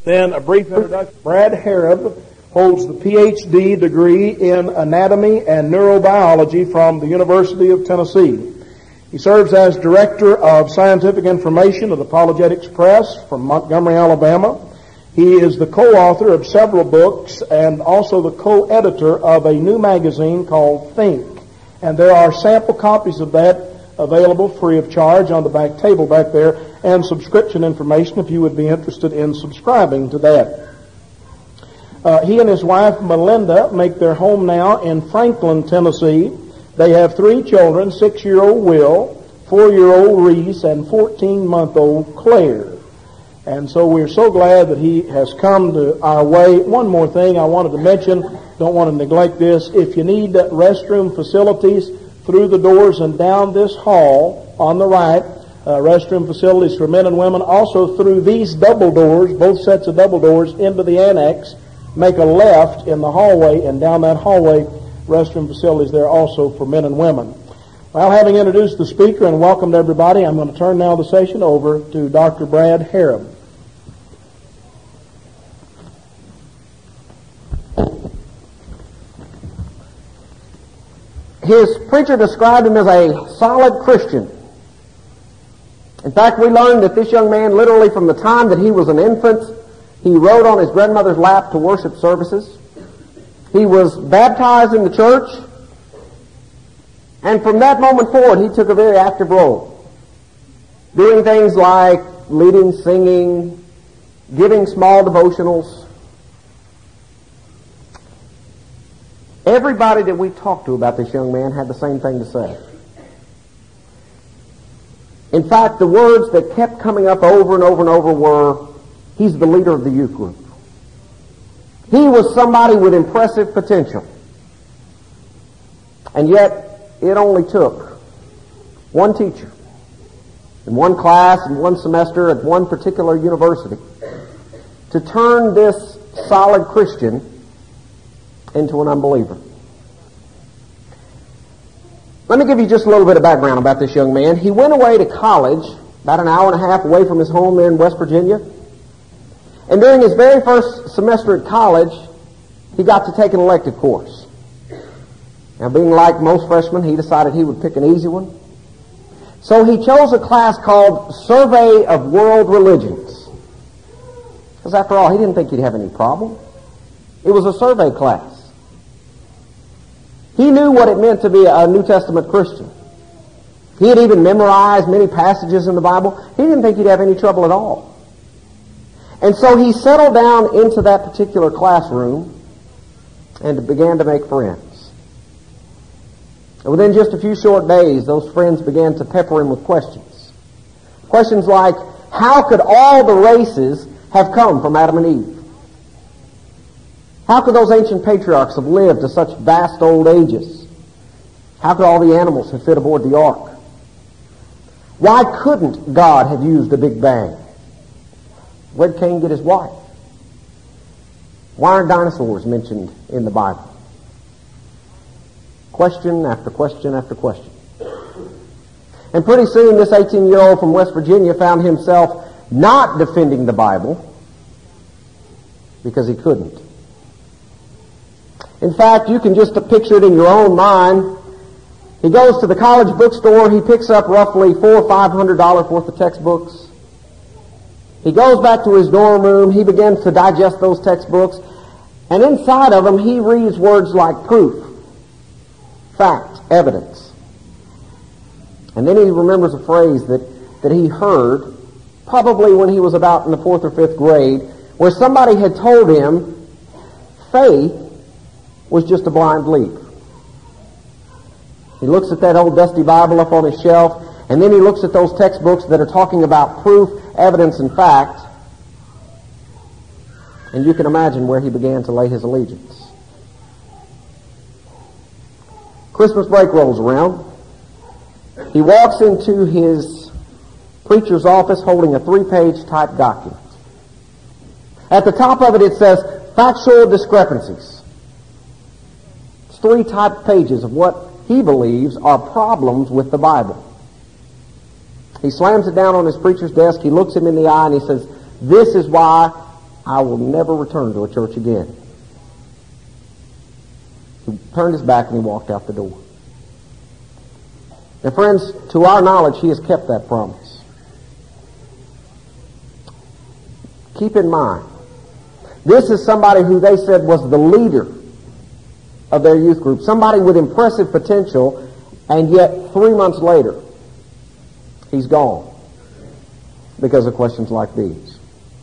Then a brief introduction. Brad Harrub holds the Ph.D. degree in anatomy and neurobiology from the University of Tennessee. He serves as Director of Scientific Information of the Apologetics Press from Montgomery, Alabama. He is the co-author of several books and also the co-editor of a new magazine called Think. And there are sample copies of that available free of charge on the back table back there, and subscription information if you would be interested in subscribing to that. He and his wife Melinda make their home now in Franklin, Tennessee. They have 3 children, 6-year-old Will, 4-year-old Reese, and 14-month-old Claire. And so we're so glad that he has come to our way. One more thing I wanted to mention, don't want to neglect this. If you need restroom facilities, through the doors and down this hall on the right, restroom facilities for men and women. Also through these double doors, both sets of double doors into the annex, make a left in the hallway, and down that hallway, restroom facilities there also for men and women. Well, having introduced the speaker and welcomed everybody, I'm going to turn now the session over to Dr. Brad Harrub. His preacher described him as a solid Christian. In fact, we learned that this young man, literally from the time that he was an infant, he rode on his grandmother's lap to worship services. He was baptized in the church, and from that moment forward, he took a very active role, doing things like leading, singing, giving small devotionals. Everybody that we talked to about this young man had the same thing to say. In fact, the words that kept coming up over and over and over were, he's the leader of the youth group. He was somebody with impressive potential. And yet, it only took one teacher in one class in one semester at one particular university to turn this solid Christian into an unbeliever. Let me give you just a little bit of background about this young man. He went away to college, about an hour and a half away from his home there in West Virginia. And during his very first semester at college, he got to take an elective course. Now, being like most freshmen, he decided he would pick an easy one. So he chose a class called Survey of World Religions. Because after all, he didn't think he'd have any problem. It was a survey class. He knew what it meant to be a New Testament Christian. He had even memorized many passages in the Bible. He didn't think he'd have any trouble at all. And so he settled down into that particular classroom and began to make friends. And within just a few short days, those friends began to pepper him with questions. Questions like, how could all the races have come from Adam and Eve? How could those ancient patriarchs have lived to such vast old ages? How could all the animals have fit aboard the ark? Why couldn't God have used a big bang? Where'd Cain get his wife? Why aren't dinosaurs mentioned in the Bible? Question after question after question. And pretty soon this 18-year-old from West Virginia found himself not defending the Bible because he couldn't. In fact, you can just picture it in your own mind. He goes to the college bookstore. He picks up roughly $400 or $500 worth of textbooks. He goes back to his dorm room. He begins to digest those textbooks. And inside of them, he reads words like proof, fact, evidence. And then he remembers a phrase that he heard probably when he was about in the 4th or 5th grade, where somebody had told him faith was just a blind leap. He looks at that old dusty Bible up on his shelf, and then he looks at those textbooks that are talking about proof, evidence, and fact, and you can imagine where he began to lay his allegiance. Christmas break rolls around. He walks into his preacher's office holding a 3-page typed document. At the top of it says, factual discrepancies. 3 typed pages of what he believes are problems with the Bible. He slams it down on his preacher's desk. He looks him in the eye and he says, this is why I will never return to a church again. He turned his back and he walked out the door. And friends, to our knowledge, he has kept that promise. Keep in mind, this is somebody who they said was the leader of their youth group, somebody with impressive potential, and yet 3 months later, he's gone because of questions like these.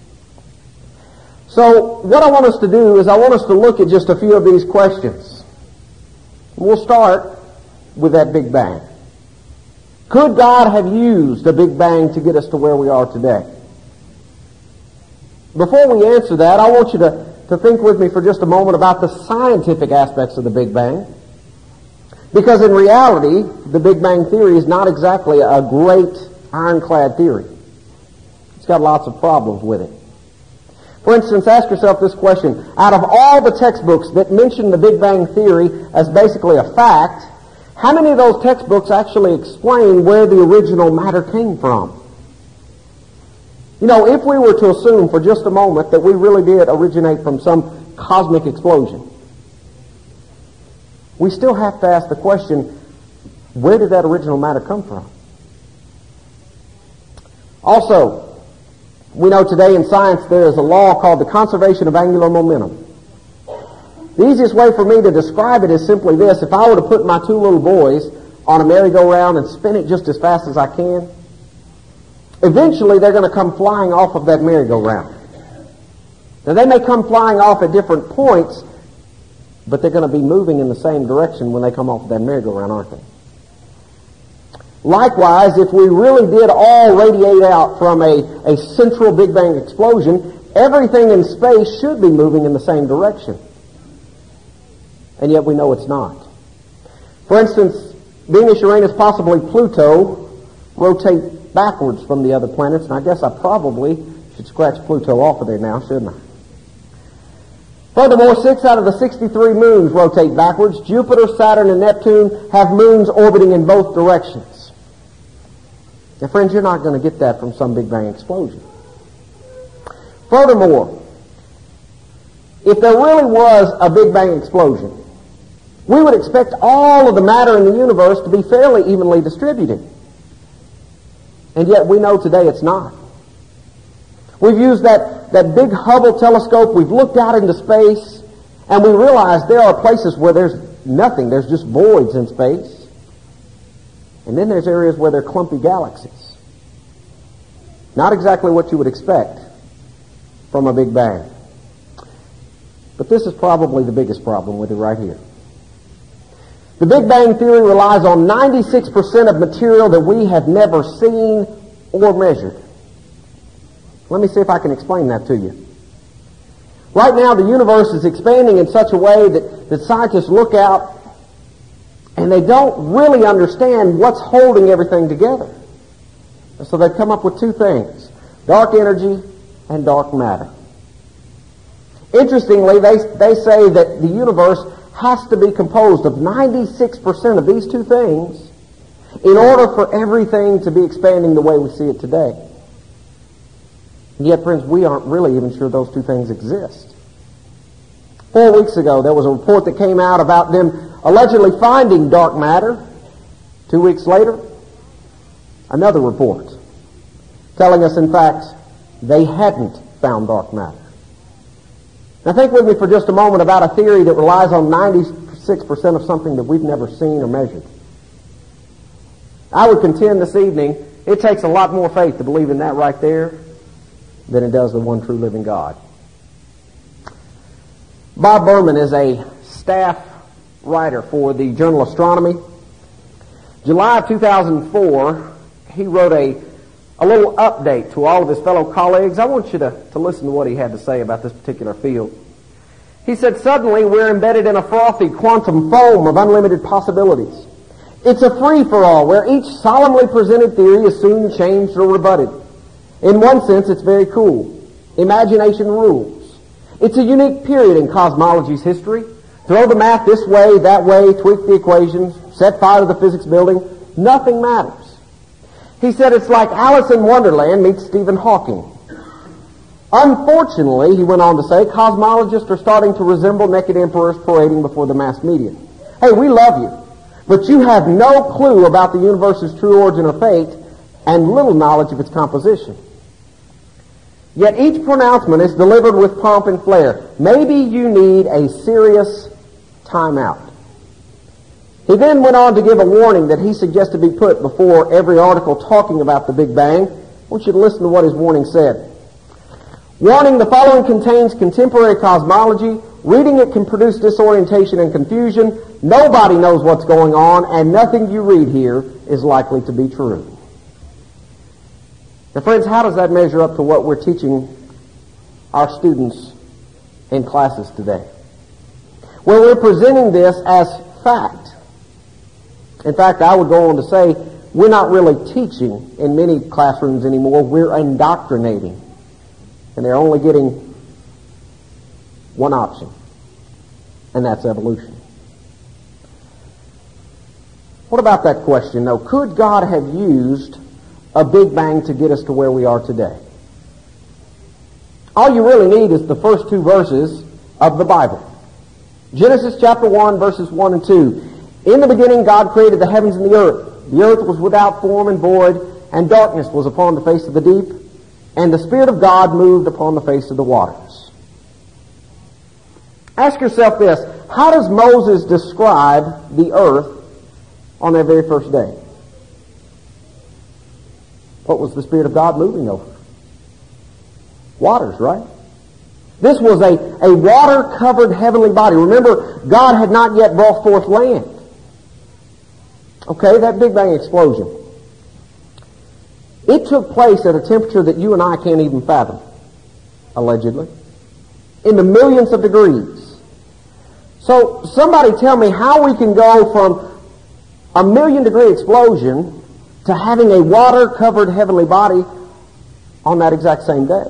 So what I want us to do is I want us to look at just a few of these questions. We'll start with that Big Bang. Could God have used a Big Bang to get us to where we are today? Before we answer that, I want you to think with me for just a moment about the scientific aspects of the Big Bang. Because in reality, the Big Bang theory is not exactly a great ironclad theory. It's got lots of problems with it. For instance, ask yourself this question. Out of all the textbooks that mention the Big Bang theory as basically a fact, how many of those textbooks actually explain where the original matter came from? You know, if we were to assume for just a moment that we really did originate from some cosmic explosion, we still have to ask the question, where did that original matter come from? Also, we know today in science there is a law called the conservation of angular momentum. The easiest way for me to describe it is simply this. If I were to put my 2 little boys on a merry-go-round and spin it just as fast as I can, eventually they're going to come flying off of that merry-go-round. Now they may come flying off at different points, but they're going to be moving in the same direction when they come off of that merry-go-round, aren't they? Likewise, if we really did all radiate out from a central Big Bang explosion, everything in space should be moving in the same direction. And yet we know it's not. For instance, Venus, Uranus, possibly Pluto rotate backwards from the other planets, and I guess I probably should scratch Pluto off of there now, shouldn't I? Furthermore, 6 out of the 63 moons rotate backwards. Jupiter, Saturn, and Neptune have moons orbiting in both directions. Now, friends, you're not going to get that from some Big Bang explosion. Furthermore, if there really was a Big Bang explosion, we would expect all of the matter in the universe to be fairly evenly distributed. And yet we know today it's not. We've used that big Hubble telescope, we've looked out into space, and we realize there are places where there's nothing, there's just voids in space. And then there's areas where there are clumpy galaxies. Not exactly what you would expect from a Big Bang. But this is probably the biggest problem with it right here. The Big Bang theory relies on 96% of material that we have never seen or measured. Let me see if I can explain that to you. Right now, the universe is expanding in such a way that scientists look out and they don't really understand what's holding everything together. So they've come up with 2 things, dark energy and dark matter. Interestingly, they say that the universe has to be composed of 96% of these 2 things in order for everything to be expanding the way we see it today. And yet, friends, we aren't really even sure those 2 things exist. 4 weeks ago, there was a report that came out about them allegedly finding dark matter. 2 weeks later, another report telling us, in fact, they hadn't found dark matter. Now think with me for just a moment about a theory that relies on 96% of something that we've never seen or measured. I would contend this evening it takes a lot more faith to believe in that right there than it does the one true living God. Bob Berman is a staff writer for the journal Astronomy. July of 2004, he wrote a little update to all of his fellow colleagues. I want you to listen to what he had to say about this particular field. He said, "Suddenly we're embedded in a frothy quantum foam of unlimited possibilities. It's a free-for-all where each solemnly presented theory is soon changed or rebutted. In one sense, it's very cool. Imagination rules. It's a unique period in cosmology's history. Throw the math this way, that way, tweak the equations, set fire to the physics building. Nothing matters." He said it's like Alice in Wonderland meets Stephen Hawking. Unfortunately, he went on to say, cosmologists are starting to resemble naked emperors parading before the mass media. Hey, we love you, but you have no clue about the universe's true origin or fate and little knowledge of its composition. Yet each pronouncement is delivered with pomp and flair. Maybe you need a serious timeout. He then went on to give a warning that he suggested be put before every article talking about the Big Bang. I want you to listen to what his warning said. Warning, the following contains contemporary cosmology. Reading it can produce disorientation and confusion. Nobody knows what's going on, and nothing you read here is likely to be true. Now, friends, how does that measure up to what we're teaching our students in classes today? Well, we're presenting this as fact. In fact, I would go on to say, we're not really teaching in many classrooms anymore. We're indoctrinating. And they're only getting one option, and that's evolution. What about that question, though? Could God have used a Big Bang to get us to where we are today? All you really need is the first two verses of the Bible. Genesis chapter 1, verses 1 and 2. In the beginning God created the heavens and the earth. The earth was without form and void, and darkness was upon the face of the deep, and the Spirit of God moved upon the face of the waters. Ask yourself this, how does Moses describe the earth on that very first day? What was the Spirit of God moving over? Waters, right? This was a water-covered heavenly body. Remember, God had not yet brought forth land. Okay, that Big Bang explosion. It took place at a temperature that you and I can't even fathom, allegedly, in the millions of degrees. So somebody tell me how we can go from a 1,000,000-degree explosion to having a water-covered heavenly body on that exact same day.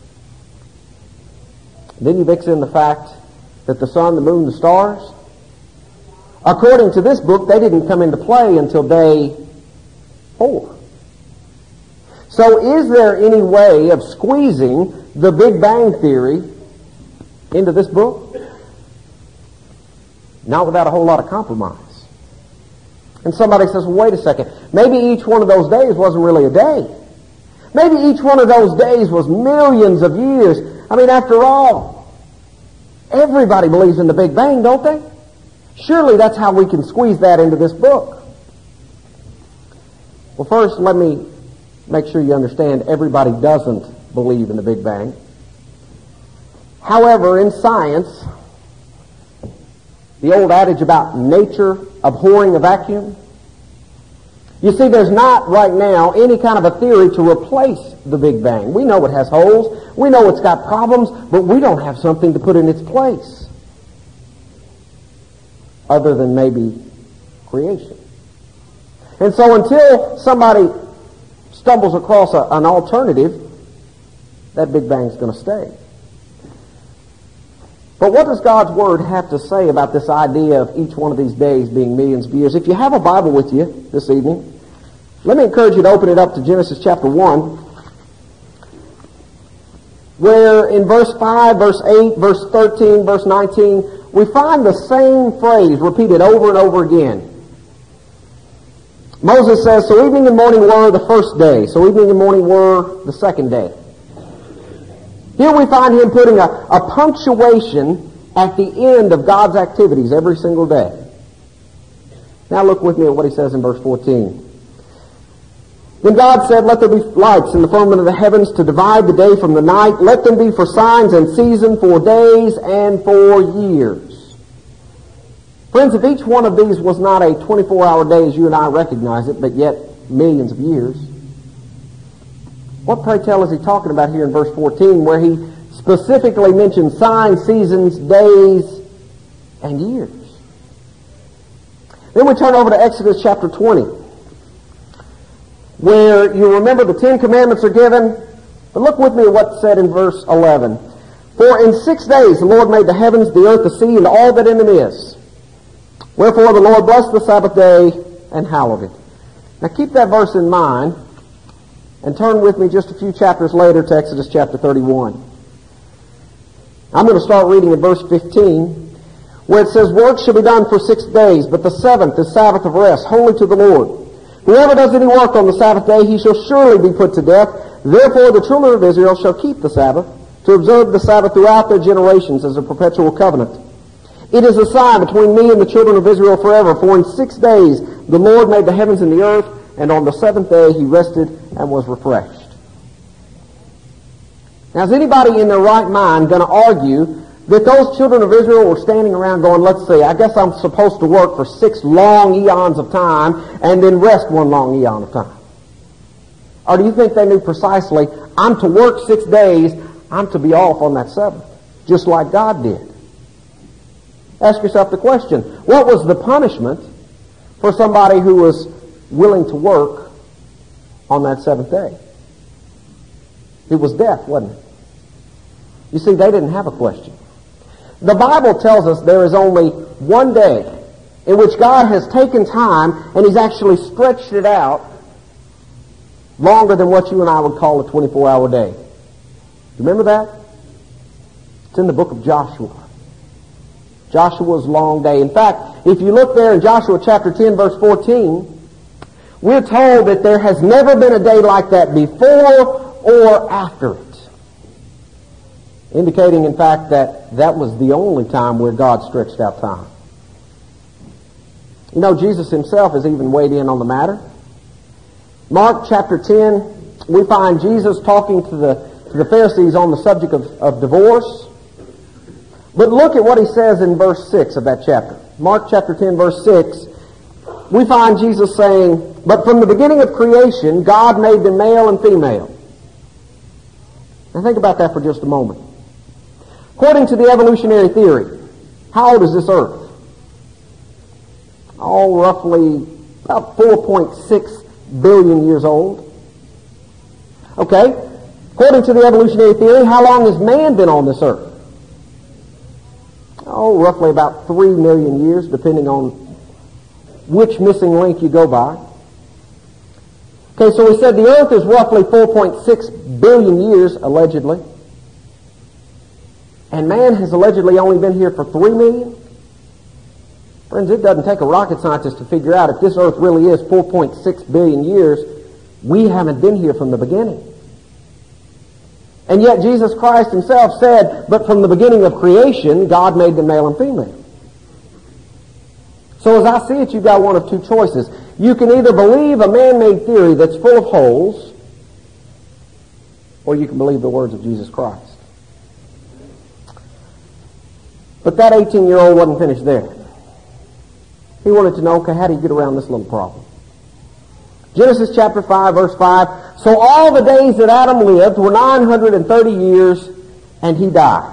Then you mix in the fact that the sun, the moon, the stars, according to this book, they didn't come into play until day 4. So is there any way of squeezing the Big Bang Theory into this book? Not without a whole lot of compromise. And somebody says, well, wait a second, maybe each one of those days wasn't really a day. Maybe each one of those days was millions of years. I mean, after all, everybody believes in the Big Bang, don't they? Surely that's how we can squeeze that into this book. Well, first, let me make sure you understand everybody doesn't believe in the Big Bang. However, in science, the old adage about nature abhorring a vacuum, you see, there's not right now any kind of a theory to replace the Big Bang. We know it has holes, we know it's got problems, but we don't have something to put in its place other than maybe creation. And so until somebody stumbles across an alternative, that Big Bang's going to stay. But what does God's Word have to say about this idea of each one of these days being millions of years? If you have a Bible with you this evening, let me encourage you to open it up to Genesis chapter 1, where in verse 5, verse 8, verse 13, verse 19, we find the same phrase repeated over and over again. Moses says, so evening and morning were the first day, so evening and morning were the second day. Here we find him putting a punctuation at the end of God's activities every single day. Now look with me at what he says in verse 14. Then God said, let there be lights in the firmament of the heavens to divide the day from the night. Let them be for signs and seasons, for days and for years. Friends, if each one of these was not a 24-hour day as you and I recognize it, but yet millions of years, what, pray tell, is he talking about here in verse 14, where he specifically mentions signs, seasons, days, and years? Then we turn over to Exodus chapter 20, where you remember the 10 Commandments are given. But look with me at what's said in verse 11. For in 6 days the Lord made the heavens, the earth, the sea, and all that in them is. Wherefore the Lord blessed the Sabbath day and hallowed it. Now keep that verse in mind and turn with me just a few chapters later to Exodus chapter 31. I'm going to start reading in verse 15, where it says, "Work shall be done for 6 days, but the seventh is Sabbath of rest, holy to the Lord. Whoever does any work on the Sabbath day, he shall surely be put to death. Therefore the children of Israel shall keep the Sabbath, to observe the Sabbath throughout their generations as a perpetual covenant. It is a sign between me and the children of Israel forever, for in 6 days the Lord made the heavens and the earth, and on the seventh day he rested and was refreshed." Now, is anybody in their right mind going to argue that those children of Israel were standing around going, let's see, I guess I'm supposed to work for 6 long eons of time and then rest 1 long eon of time? Or do you think they knew precisely, I'm to work 6 days, I'm to be off on that 7th, just like God did? Ask yourself the question, what was the punishment for somebody who was willing to work on that 7th day? It was death, wasn't it? You see, they didn't have a question. The Bible tells us there is only one day in which God has taken time and He's actually stretched it out longer than what you and I would call a 24-hour day. Remember that? It's in the book of Joshua. Joshua's long day. In fact, if you look there in Joshua chapter 10, verse 14, we're told that there has never been a day like that before or after it. Indicating, in fact, that that was the only time where God stretched out time. You know, Jesus Himself has even weighed in on the matter. Mark chapter 10, we find Jesus talking to the Pharisees on the subject of divorce. But look at what He says in verse 6 of that chapter. Mark chapter 10, verse 6, we find Jesus saying, "But from the beginning of creation, God made them male and female." Now think about that for just a moment. According to the evolutionary theory, how old is this earth? Oh, roughly about 4.6 billion years old. Okay. According to the evolutionary theory, how long has man been on this earth? Oh, roughly about 3 million years, depending on which missing link you go by. Okay, so we said the earth is roughly 4.6 billion years, allegedly. And man has allegedly only been here for 3 million? Friends, it doesn't take a rocket scientist to figure out if this earth really is 4.6 billion years, we haven't been here from the beginning. And yet Jesus Christ Himself said, but from the beginning of creation, God made them male and female. So as I see it, you've got one of two choices. You can either believe a man-made theory that's full of holes, or you can believe the words of Jesus Christ. But that 18-year-old wasn't finished there. He wanted to know, okay, how do you get around this little problem? Genesis chapter 5, verse 5, "So all the days that Adam lived were 930 years, and he died."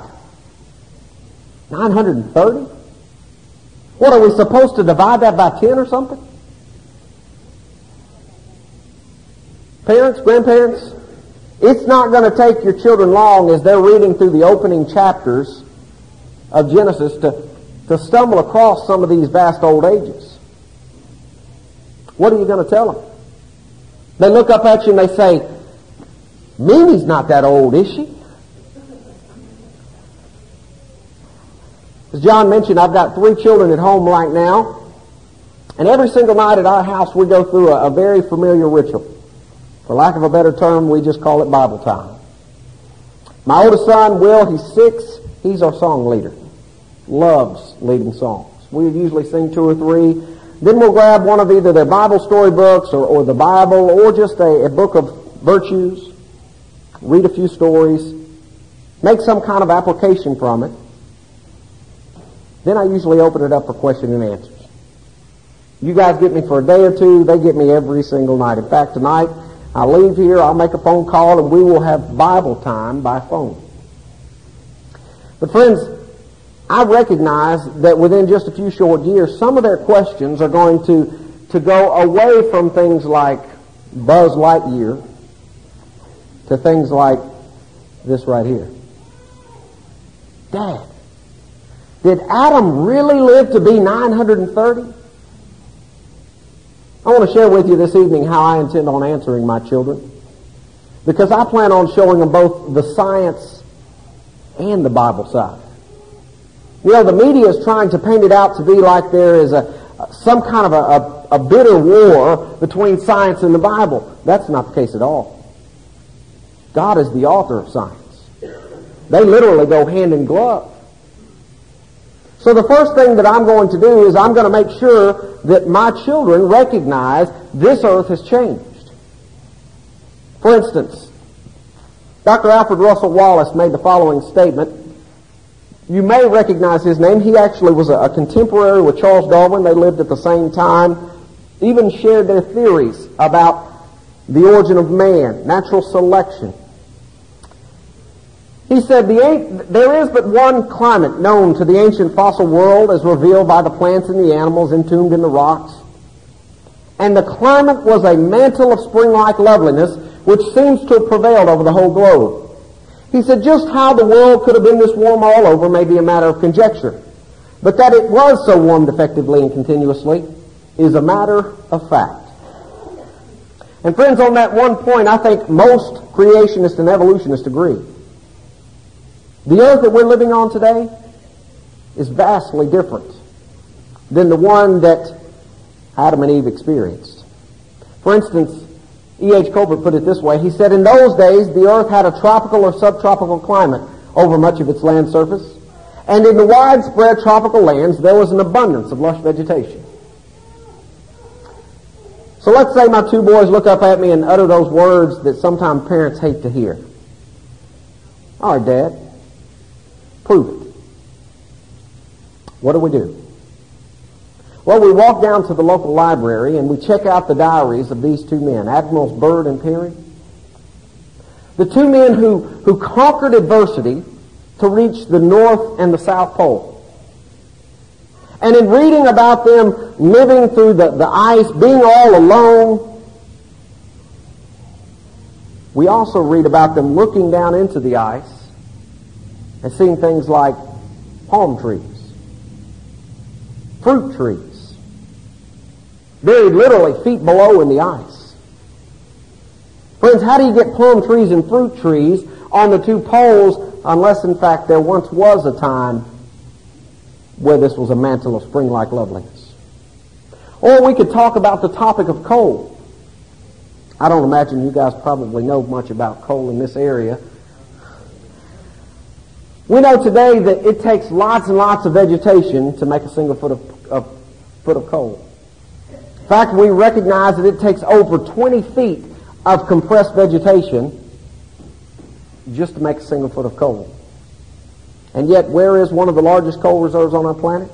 930? What, are we supposed to divide that by 10 or something? Parents, grandparents, it's not going to take your children long as they're reading through the opening chapters of Genesis to stumble across some of these vast old ages. What are you going to tell them? They look up at you and they say, "Mimi's not that old, is she?" As John mentioned, I've got 3 children at home right now, and every single night at our house we go through a very familiar ritual. For lack of a better term, we just call it Bible time. My oldest son, Will, he's 6. He's our song leader. Loves leading songs. We usually sing 2 or 3. Then we'll grab one of either their Bible storybooks or the Bible or just a book of virtues, read a few stories, make some kind of application from it. Then I usually open it up for question and answers. You guys get me for a day or two, they get me every single night. In fact, tonight I'll leave here, I'll make a phone call, and we will have Bible time by phone. But friends, I recognize that within just a few short years, some of their questions are going to go away from things like Buzz Lightyear to things like this right here. Dad, did Adam really live to be 930? I want to share with you this evening how I intend on answering my children, because I plan on showing them both the science and the Bible side. You know, the media is trying to paint it out to be like there is some kind of a bitter war between science and the Bible. That's not the case at all. God is the author of science. They literally go hand in glove. So the first thing that I'm going to do is I'm going to make sure that my children recognize this earth has changed. For instance, Dr. Alfred Russel Wallace made the following statement. You may recognize his name. He actually was a contemporary with Charles Darwin. They lived at the same time, even shared their theories about the origin of man, natural selection. He said, there is but one climate known to the ancient fossil world as revealed by the plants and the animals entombed in the rocks. And the climate was a mantle of spring-like loveliness which seems to have prevailed over the whole globe. He said, just how the world could have been this warm all over may be a matter of conjecture. But that it was so warmed effectively and continuously is a matter of fact. And friends, on that one point, I think most creationists and evolutionists agree. The earth that we're living on today is vastly different than the one that Adam and Eve experienced. For instance, E.H. Colbert put it this way. He said, in those days, the earth had a tropical or subtropical climate over much of its land surface, and in the widespread tropical lands, there was an abundance of lush vegetation. So let's say my two boys look up at me and utter those words that sometimes parents hate to hear. All right, Dad. Prove it. What do? Well, we walk down to the local library and we check out the diaries of these two men, Admirals Byrd and Peary. The two men who conquered adversity to reach the North and the South Pole. And in reading about them living through the ice, being all alone, we also read about them looking down into the ice and seeing things like palm trees, fruit trees, buried literally feet below in the ice. Friends, how do you get palm trees and fruit trees on the two poles unless, in fact, there once was a time where this was a mantle of spring-like loveliness? Or we could talk about the topic of coal. I don't imagine you guys probably know much about coal in this area. We know today that it takes lots and lots of vegetation to make a single foot of coal. In fact, we recognize that it takes over 20 feet of compressed vegetation just to make a single foot of coal. And yet, where is one of the largest coal reserves on our planet?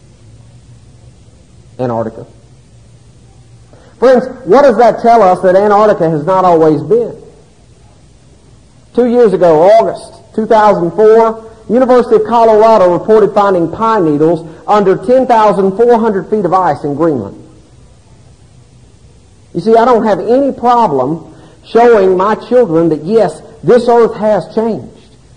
Antarctica. Friends, what does that tell us that Antarctica has not always been? 2 years ago, August 2004, University of Colorado reported finding pine needles under 10,400 feet of ice in Greenland. You see, I don't have any problem showing my children that, yes, this earth has changed.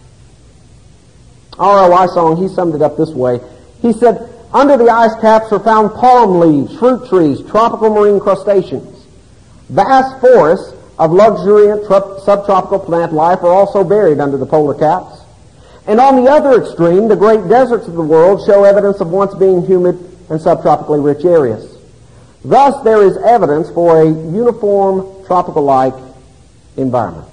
R.L. Isong, he summed it up this way. He said, under the ice caps are found palm leaves, fruit trees, tropical marine crustaceans. Vast forests of luxuriant subtropical plant life are also buried under the polar caps. And on the other extreme, the great deserts of the world show evidence of once being humid and subtropically rich areas. Thus, there is evidence for a uniform tropical-like environment.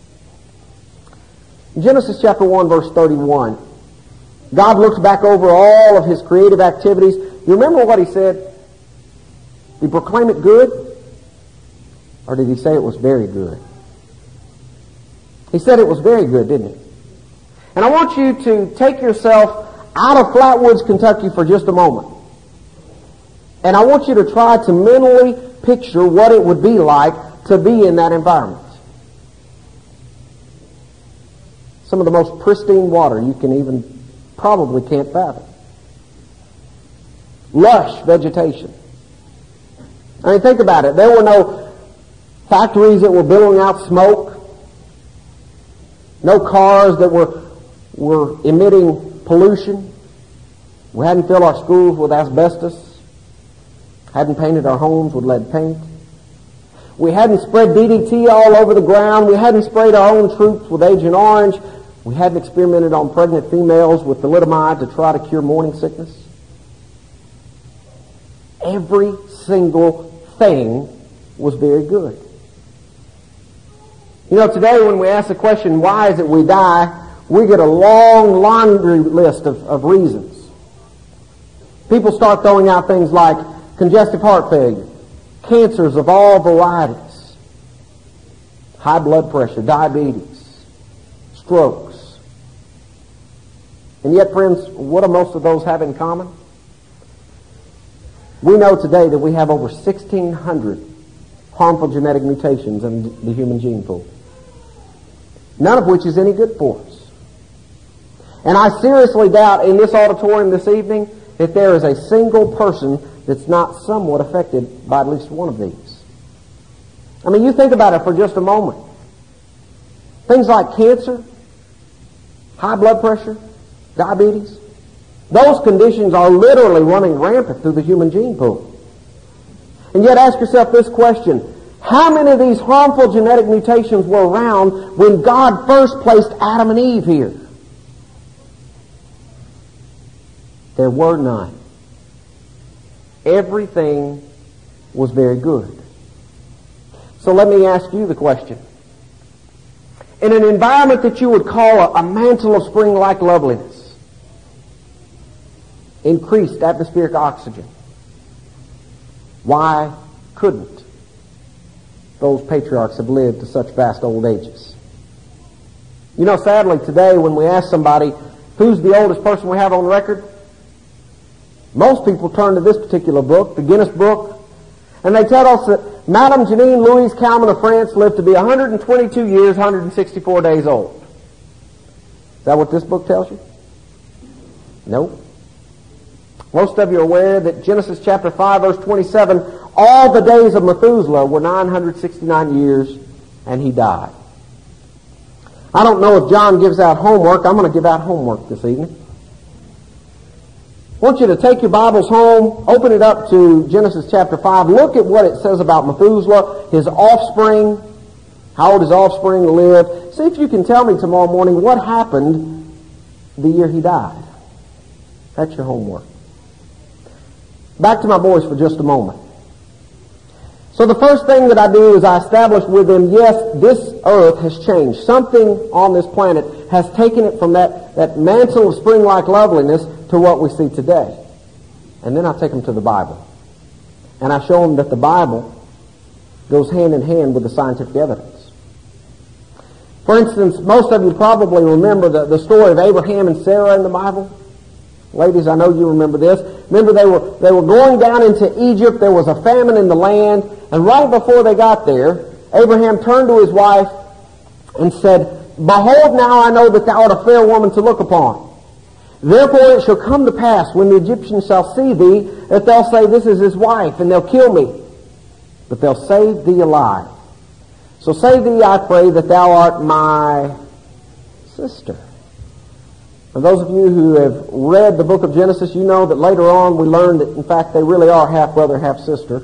In Genesis chapter 1, verse 31, God looks back over all of his creative activities. You remember what he said? Did he proclaim it good? Or did he say it was very good? He said it was very good, didn't he? And I want you to take yourself out of Flatwoods, Kentucky for just a moment. And I want you to try to mentally picture what it would be like to be in that environment. Some of the most pristine water you can even probably can't fathom. Lush vegetation. I mean, think about it. There were no factories that were billowing out smoke. No cars that were emitting pollution. We hadn't filled our schools with asbestos. Hadn't painted our homes with lead paint. We hadn't spread DDT all over the ground. We hadn't sprayed our own troops with Agent Orange. We hadn't experimented on pregnant females with thalidomide to try to cure morning sickness. Every single thing was very good. You know, today when we ask the question, why is it we die, we get a long laundry list of reasons. People start throwing out things like congestive heart failure, cancers of all varieties, high blood pressure, diabetes, strokes. And yet, friends, what do most of those have in common? We know today that we have over 1,600 harmful genetic mutations in the human gene pool, none of which is any good for us. And I seriously doubt in this auditorium this evening that there is a single person that's not somewhat affected by at least one of these. I mean, you think about it for just a moment. Things like cancer, high blood pressure, diabetes, those conditions are literally running rampant through the human gene pool. And yet ask yourself this question: how many of these harmful genetic mutations were around when God first placed Adam and Eve here? There were none. Everything was very good. So let me ask you the question. In an environment that you would call a mantle of spring-like loveliness, increased atmospheric oxygen, why couldn't those patriarchs have lived to such vast old ages? You know, sadly today when we ask somebody, who's the oldest person we have on record? Most people turn to this particular book, the Guinness Book, and they tell us that Madame Janine Louise Calment of France lived to be 122 years, 164 days old. Is that what this book tells you? Nope. Most of you are aware that Genesis chapter 5, verse 27, all the days of Methuselah were 969 years, and he died. I don't know if John gives out homework. I'm going to give out homework this evening. I want you to take your Bibles home, open it up to Genesis chapter 5, look at what it says about Methuselah, his offspring, how old his offspring lived. See if you can tell me tomorrow morning what happened the year he died. That's your homework. Back to my boys for just a moment. So the first thing that I do is I establish with them, yes, this earth has changed. Something on this planet has taken it from that mantle of spring-like loveliness to what we see today. And then I take them to the Bible. And I show them that the Bible goes hand in hand with the scientific evidence. For instance, most of you probably remember the story of Abraham and Sarah in the Bible. Ladies, I know you remember this. Remember they were going down into Egypt. There was a famine in the land. And right before they got there, Abraham turned to his wife and said, "Behold, now I know that thou art a fair woman to look upon. Therefore it shall come to pass, when the Egyptians shall see thee, that they'll say, This is his wife, and they'll kill me. But they'll save thee alive. So say thee, I pray, that thou art my sister." For those of you who have read the book of Genesis, you know that later on we learn that, in fact, they really are half-brother, half-sister.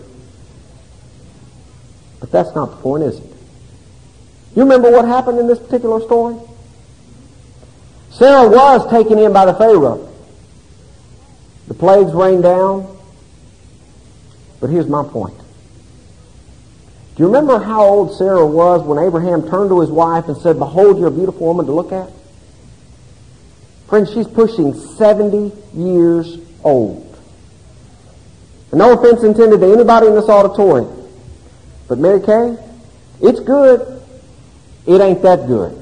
But that's not the point, is it? You remember what happened in this particular story? Sarah was taken in by the Pharaoh. The plagues rained down. But here's my point. Do you remember how old Sarah was when Abraham turned to his wife and said, "Behold, you're a beautiful woman to look at"? Friends, she's pushing 70 years old. And no offense intended to anybody in this auditorium, but Mary Kay, it's good. It ain't that good.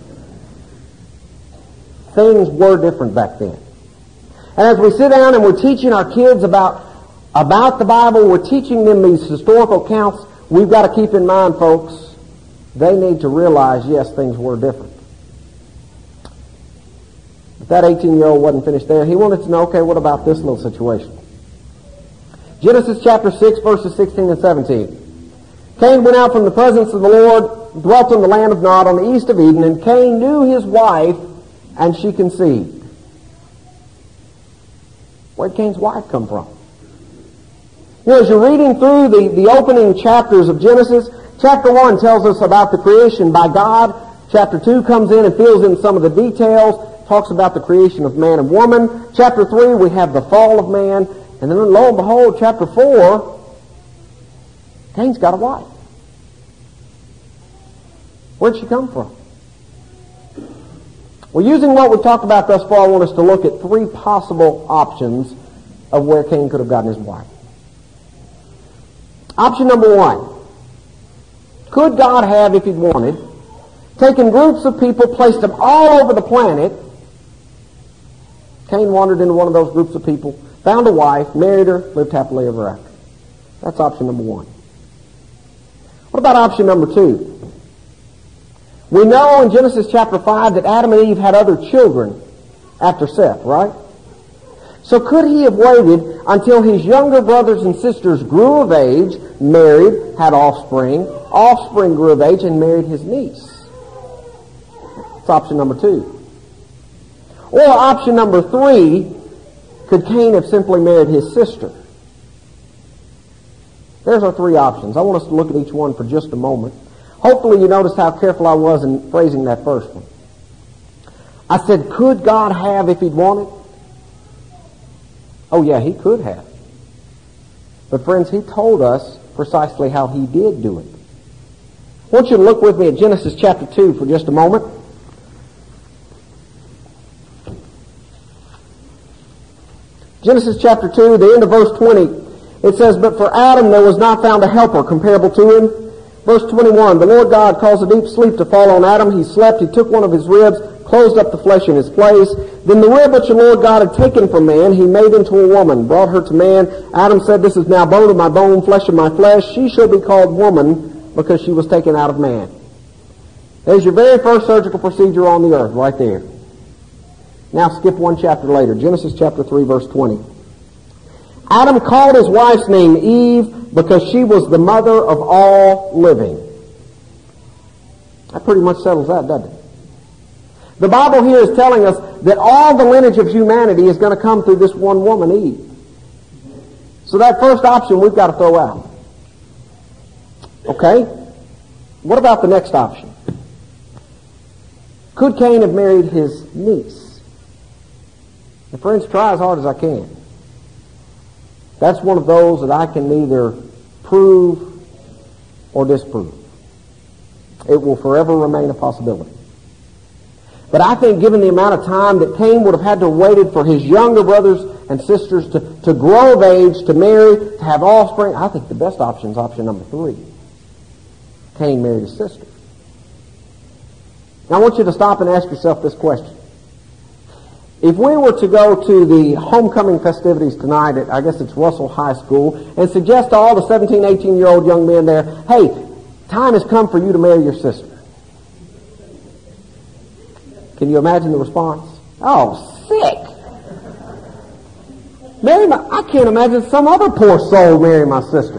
Things were different back then. And as we sit down and we're teaching our kids about the Bible, we're teaching them these historical accounts, we've got to keep in mind, folks, they need to realize, yes, things were different. But that 18-year-old wasn't finished there. He wanted to know, okay, what about this little situation? Genesis chapter 6, verses 16 and 17. Cain went out from the presence of the Lord, dwelt in the land of Nod on the east of Eden, and Cain knew his wife, and she conceived. Where'd Cain's wife come from? You know, as you're reading through the opening chapters of Genesis, chapter 1 tells us about the creation by God. Chapter 2 comes in and fills in some of the details, talks about the creation of man and woman. Chapter 3, we have the fall of man. And then lo and behold, chapter 4, Cain's got a wife. Where'd she come from? Well, using what we've talked about thus far, I want us to look at 3 possible options of where Cain could have gotten his wife. Option number 1. Could God have, if He'd wanted, taken groups of people, placed them all over the planet? Cain wandered into one of those groups of people, found a wife, married her, lived happily ever after. That's option number 1. What about option number 2? We know in Genesis chapter 5 that Adam and Eve had other children after Seth, right? So could he have waited until his younger brothers and sisters grew of age, married, had offspring grew of age, and married his niece? That's option number 2. Or option number 3, could Cain have simply married his sister? There's our 3 options. I want us to look at each one for just a moment. Hopefully you noticed how careful I was in phrasing that first one. I said, could God have if He'd wanted? Oh yeah, He could have. But friends, He told us precisely how He did do it. I want you to look with me at Genesis chapter 2 for just a moment. Genesis chapter 2, the end of verse 20. It says, but for Adam there was not found a helper comparable to him. Verse 21, the Lord God caused a deep sleep to fall on Adam. He slept. He took one of his ribs, closed up the flesh in his place. Then the rib which the Lord God had taken from man, He made into a woman, brought her to man. Adam said, this is now bone of my bone, flesh of my flesh. She shall be called woman because she was taken out of man. There's your very first surgical procedure on the earth, right there. Now skip one chapter later, Genesis chapter 3, verse 20. Adam called his wife's name Eve because she was the mother of all living. That pretty much settles that, doesn't it? The Bible here is telling us that all the lineage of humanity is going to come through this one woman, Eve. So that first option we've got to throw out. Okay? What about the next option? Could Cain have married his niece? And friends, try as hard as I can. That's one of those that I can neither prove or disprove. It will forever remain a possibility. But I think given the amount of time that Cain would have had to have waited for his younger brothers and sisters to grow of age, to marry, to have offspring, I think the best option is option number 3. Cain married his sister. Now I want you to stop and ask yourself this question. If we were to go to the homecoming festivities tonight at, I guess it's Russell High School, and suggest to all the 17, 18-year-old young men there, hey, time has come for you to marry your sister. Can you imagine the response? Oh, sick. I can't imagine some other poor soul marrying my sister.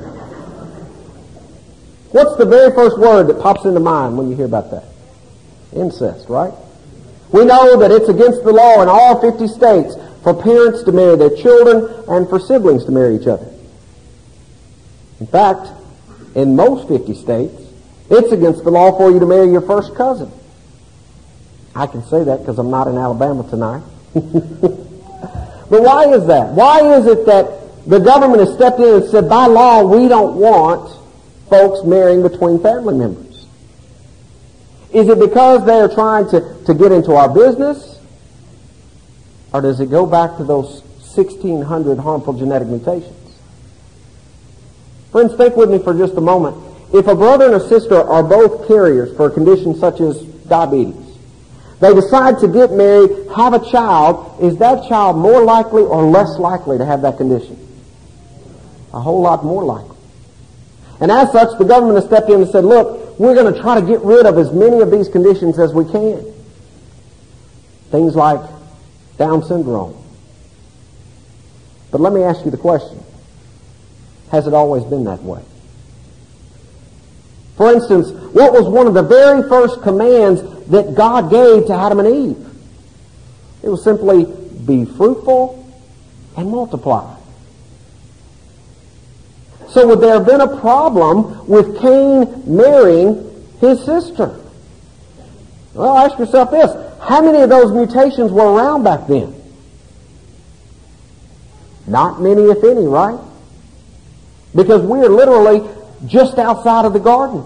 What's the very first word that pops into mind when you hear about that? Incest, right? We know that it's against the law in all 50 states for parents to marry their children and for siblings to marry each other. In fact, in most 50 states, it's against the law for you to marry your first cousin. I can say that because I'm not in Alabama tonight. But why is that? Why is it that the government has stepped in and said, by law, we don't want folks marrying between family members? Is it because they are trying to get into our business? Or does it go back to those 1,600 harmful genetic mutations? Friends, think with me for just a moment. If a brother and a sister are both carriers for a condition such as diabetes, they decide to get married, have a child, is that child more likely or less likely to have that condition? A whole lot more likely. And as such, the government has stepped in and said, look, we're going to try to get rid of as many of these conditions as we can. Things like Down syndrome. But let me ask you the question. Has it always been that way? For instance, what was one of the very first commands that God gave to Adam and Eve? It was simply, be fruitful and multiply. So would there have been a problem with Cain marrying his sister? Well, ask yourself this. How many of those mutations were around back then? Not many, if any, right? Because we are literally just outside of the garden.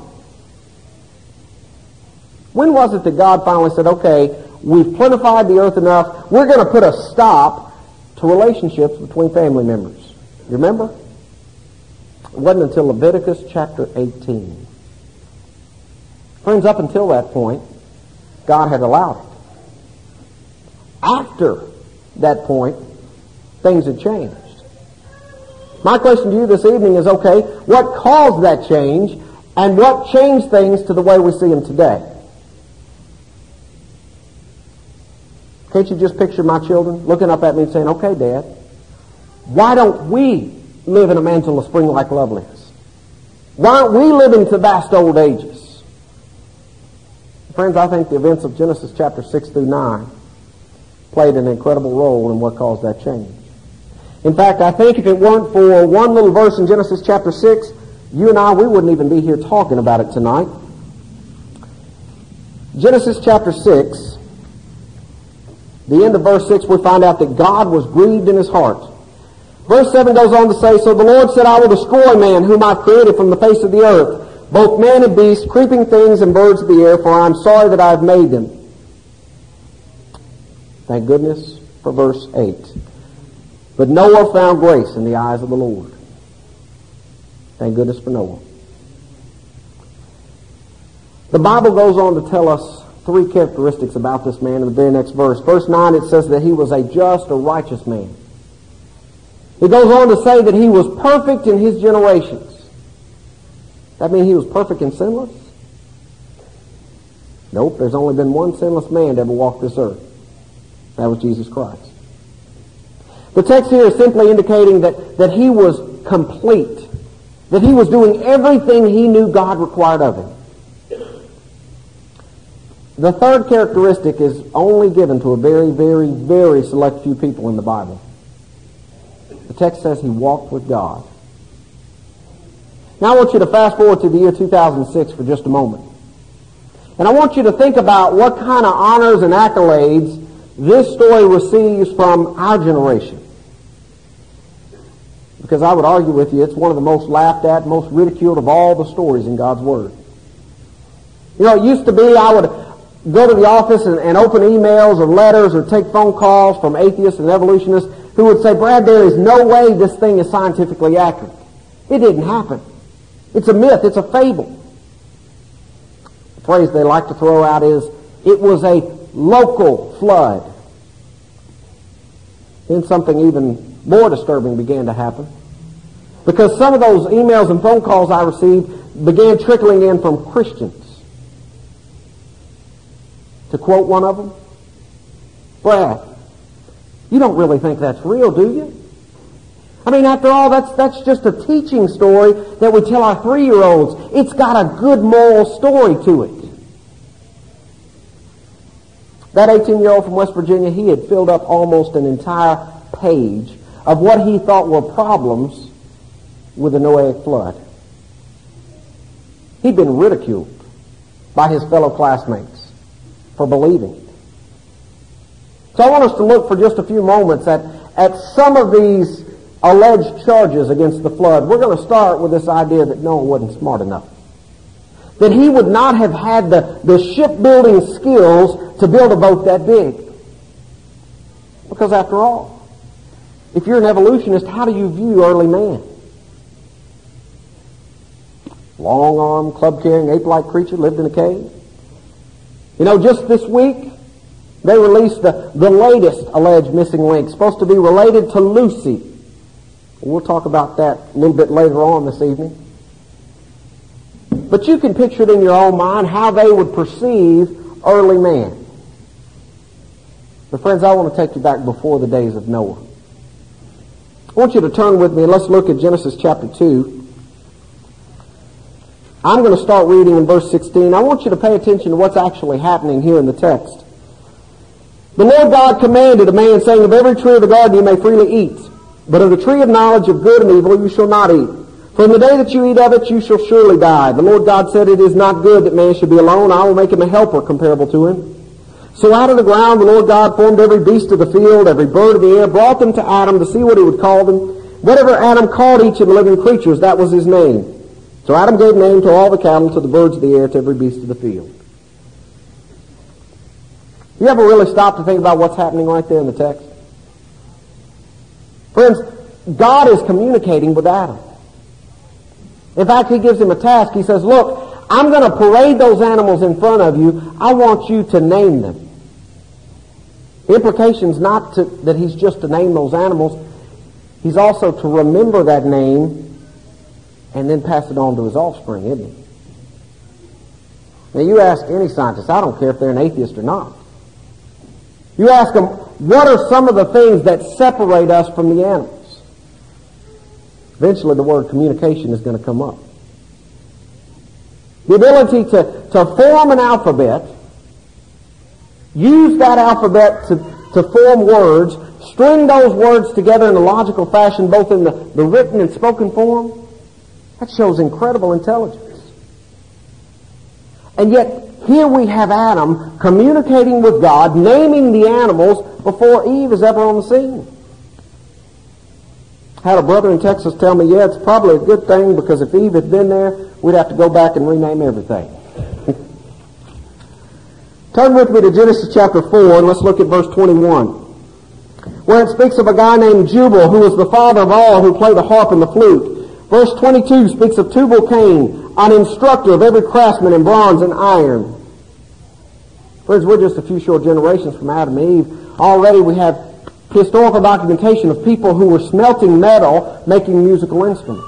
When was it that God finally said, okay, we've plenified the earth enough, we're going to put a stop to relationships between family members? You remember? It wasn't until Leviticus chapter 18. Friends, up until that point, God had allowed it. After that point, things had changed. My question to you this evening is, okay, what caused that change, and what changed things to the way we see them today? Can't you just picture my children looking up at me and saying, okay, Dad, why don't we live in a mantle of spring-like loveliness? Why aren't we living to vast old ages? Friends, I think the events of Genesis chapter 6 through 9 played an incredible role in what caused that change. In fact, I think if it weren't for one little verse in Genesis chapter 6, you and I, we wouldn't even be here talking about it tonight. Genesis chapter 6, the end of verse 6, we find out that God was grieved in his heart. Verse 7 goes on to say, so the Lord said, I will destroy man whom I created from the face of the earth, both man and beast, creeping things and birds of the air, for I am sorry that I have made them. Thank goodness for verse 8. But Noah found grace in the eyes of the Lord. Thank goodness for Noah. The Bible goes on to tell us three characteristics about this man in the very next verse. Verse 9, it says that he was a just, a righteous man. It goes on to say that he was perfect in his generations. That mean he was perfect and sinless? Nope, there's only been one sinless man to ever walk this earth. That was Jesus Christ. The text here is simply indicating that he was complete, that he was doing everything he knew God required of him. The third characteristic is only given to a very, very, very select few people in the Bible. The text says he walked with God. Now I want you to fast forward to the year 2006 for just a moment. And I want you to think about what kind of honors and accolades this story receives from our generation. Because I would argue with you, it's one of the most laughed at, most ridiculed of all the stories in God's Word. You know, it used to be I would go to the office and open emails or letters or take phone calls from atheists and evolutionists who would say, Brad, there is no way this thing is scientifically accurate. It didn't happen. It's a myth. It's a fable. The phrase they like to throw out is, it was a local flood. Then something even more disturbing began to happen. Because some of those emails and phone calls I received began trickling in from Christians. To quote one of them, Brad, you don't really think that's real, do you? I mean, after all, that's just a teaching story that we tell our 3-year-olds. It's got a good moral story to it. That 18-year-old from West Virginia, he had filled up almost an entire page of what he thought were problems with the Noahic flood. He'd been ridiculed by his fellow classmates for believing it. So I want us to look for just a few moments at some of these alleged charges against the flood. We're going to start with this idea that Noah wasn't smart enough. That he would not have had the shipbuilding skills to build a boat that big. Because after all, if you're an evolutionist, how do you view early man? Long-armed, club-carrying, ape-like creature lived in a cave. You know, just this week, they released the latest alleged missing link, supposed to be related to Lucy. We'll talk about that a little bit later on this evening. But you can picture it in your own mind how they would perceive early man. But friends, I want to take you back before the days of Noah. I want you to turn with me and let's look at Genesis chapter 2. I'm going to start reading in verse 16. I want you to pay attention to what's actually happening here in the text. The Lord God commanded a man, saying, of every tree of the garden you may freely eat, but of the tree of knowledge of good and evil you shall not eat. For For in the day that you eat of it, you shall surely die. The Lord God said, it is not good that man should be alone. I will make him a helper comparable to him. So out of the ground the Lord God formed every beast of the field, every bird of the air, brought them to Adam to see what he would call them. Whatever Adam called each of the living creatures, that was his name. So Adam gave name to all the cattle, to the birds of the air, to every beast of the field. You ever really stop to think about what's happening right there in the text? Friends, God is communicating with Adam. In fact, he gives him a task. He says, look, I'm going to parade those animals in front of you. I want you to name them. The implication's not that he's just to name those animals. He's also to remember that name and then pass it on to his offspring, isn't he? Now, you ask any scientist, I don't care if they're an atheist or not. You ask them, what are some of the things that separate us from the animals? Eventually the word communication is going to come up. The ability to form an alphabet, use that alphabet to form words, string those words together in a logical fashion, both in the written and spoken form, that shows incredible intelligence. And yet, here we have Adam communicating with God, naming the animals before Eve is ever on the scene. I had a brother in Texas tell me, yeah, it's probably a good thing because if Eve had been there, we'd have to go back and rename everything. Turn with me to Genesis chapter 4 and let's look at verse 21, where it speaks of a guy named Jubal, who was the father of all who play the harp and the flute. Verse 22 speaks of Tubal-Cain, an instructor of every craftsman in bronze and iron. Friends, we're just a few short generations from Adam and Eve. Already we have historical documentation of people who were smelting metal, making musical instruments.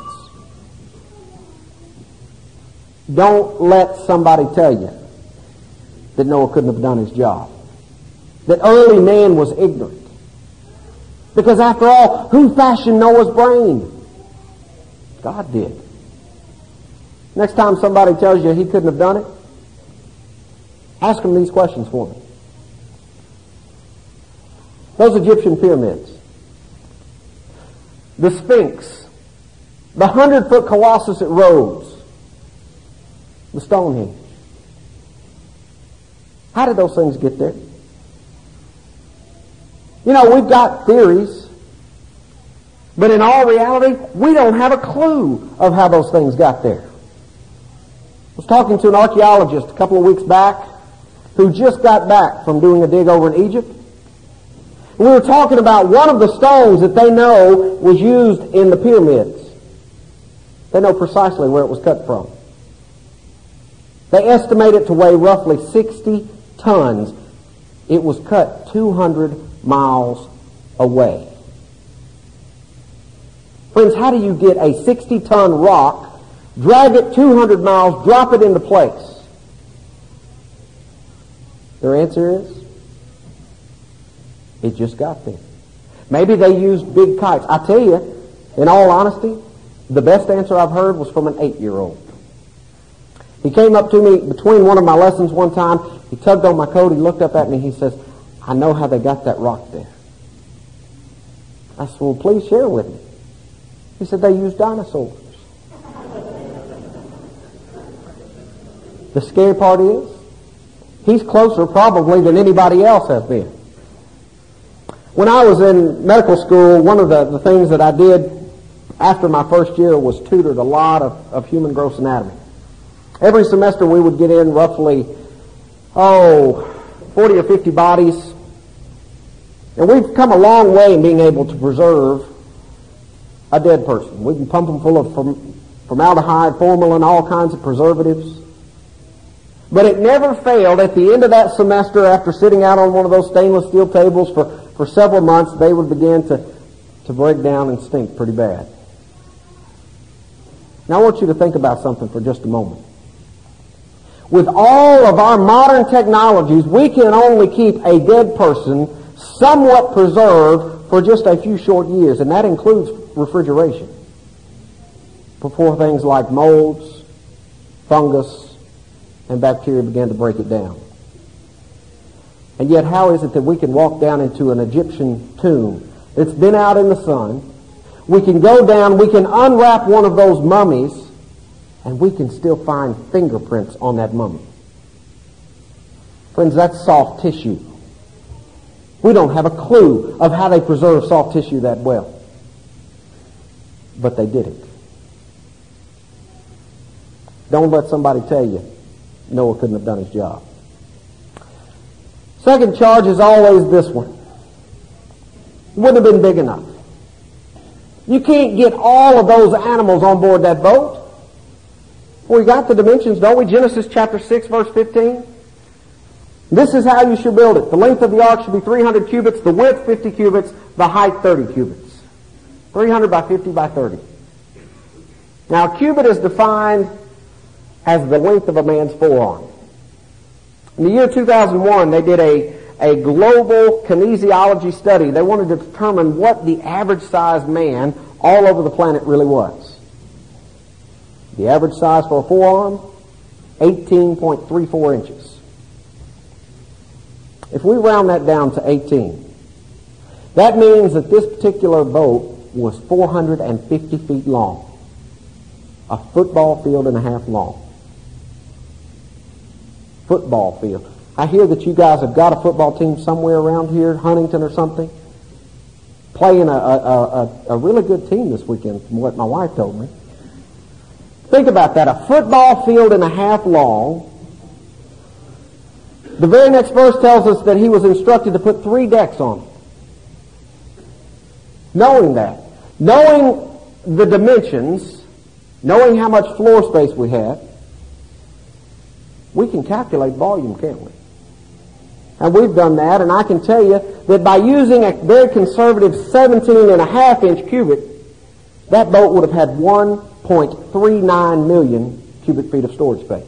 Don't let somebody tell you that Noah couldn't have done his job. That early man was ignorant. Because after all, who fashioned Noah's brain? God did. Next time somebody tells you he couldn't have done it, ask them these questions for me. Those Egyptian pyramids, the Sphinx, the 100-foot Colossus at Rhodes, the Stonehenge. How did those things get there? You know, we've got theories, but in all reality, we don't have a clue of how those things got there. I was talking to an archaeologist a couple of weeks back who just got back from doing a dig over in Egypt. We were talking about one of the stones that they know was used in the pyramids. They know precisely where it was cut from. They estimate it to weigh roughly 60 tons. It was cut 200 miles away. Friends, how do you get a 60-ton rock, drag it 200 miles, drop it into place? Their answer is, it just got there. Maybe they used big kites. I tell you, in all honesty, the best answer I've heard was from an 8-year-old. He came up to me between one of my lessons one time. He tugged on my coat. He looked up at me. He says, I know how they got that rock there. I said, well, please share with me. He said, they used dinosaurs. The scary part is, he's closer probably than anybody else has been. When I was in medical school, one of the things that I did after my first year was tutored a lot of human gross anatomy. Every semester we would get in roughly, 40 or 50 bodies. And we've come a long way in being able to preserve a dead person. We can pump them full of formaldehyde, formalin, all kinds of preservatives. But it never failed at the end of that semester, after sitting out on one of those stainless steel tables for several months, they would begin to break down and stink pretty bad. Now I want you to think about something for just a moment. With all of our modern technologies, we can only keep a dead person somewhat preserved for just a few short years, and that includes refrigeration, before things like molds, fungus, and bacteria began to break it down. And yet, how is it that we can walk down into an Egyptian tomb that's been out in the sun, We can go down, we can unwrap one of those mummies, and we can still find fingerprints on that mummy. Friends, that's soft tissue. We don't have a clue of how they preserve soft tissue that well. But they did it. Don't let somebody tell you Noah couldn't have done his job. Second charge is always this one. Wouldn't have been big enough. You can't get all of those animals on board that boat. We got the dimensions, don't we? Genesis chapter 6, verse 15. This is how you should build it. The length of the ark should be 300 cubits, the width 50 cubits, the height 30 cubits. 300 by 50 by 30. Now, a cubit is defined as the length of a man's forearm. In the year 2001, they did a global kinesiology study. They wanted to determine what the average-sized man all over the planet really was. The average size for a forearm, 18.34 inches. If we round that down to 18, that means that this particular boat was 450 feet long. A football field and a half long. Football field. I hear that you guys have got a football team somewhere around here, Huntington or something, playing a really good team this weekend from what my wife told me. Think about that, a football field and a half long. The very next verse tells us that he was instructed to put 3 decks on it. Knowing that, knowing the dimensions, knowing how much floor space we had, we can calculate volume, can't we? And we've done that, and I can tell you that by using a very conservative 17.5-inch cubit, that boat would have had 1.39 million cubic feet of storage space.